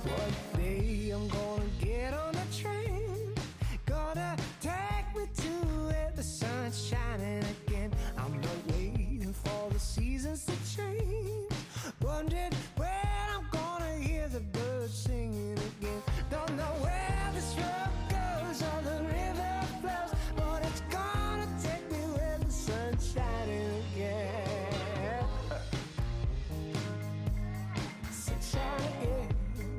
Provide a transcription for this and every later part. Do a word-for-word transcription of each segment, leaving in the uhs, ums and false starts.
One day I'm gonna get on a train, gonna take me to where the sun's shining again. I'm not waiting for the seasons to change, wondering when I'm gonna hear the birds singing again. Don't know where this road goes or the river flows, but it's gonna take me where the sun's shining again. Sunshine again.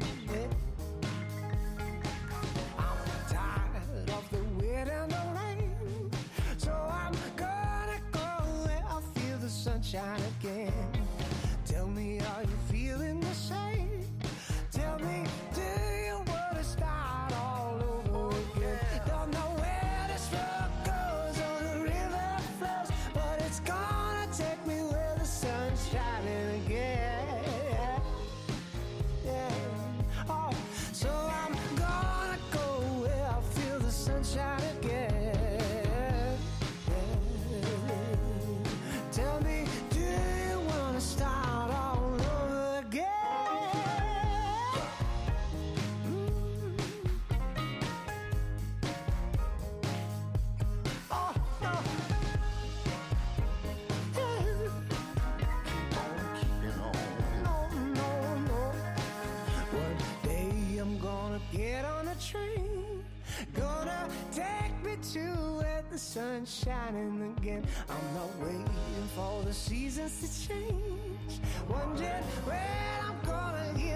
I'm tired of the wind and the rain, so I'm gonna go where I feel the sunshine again. Tell me, are you feeling the same? Tell me, do you wanna start all over again? Don't know where this road goes or the river flows, but it's gonna take me where the sun's shining again. Yeah. Oh, so I'm gonna go where I feel the sunshine again. Yeah. Tell me, do you wanna start all over again? Mm. Oh, no. Yeah. No, no, no. One day I'm gonna get on a train, gonna take me to where the sun's shining again. I'm not waiting for the seasons to change, wondering when I'm gonna hear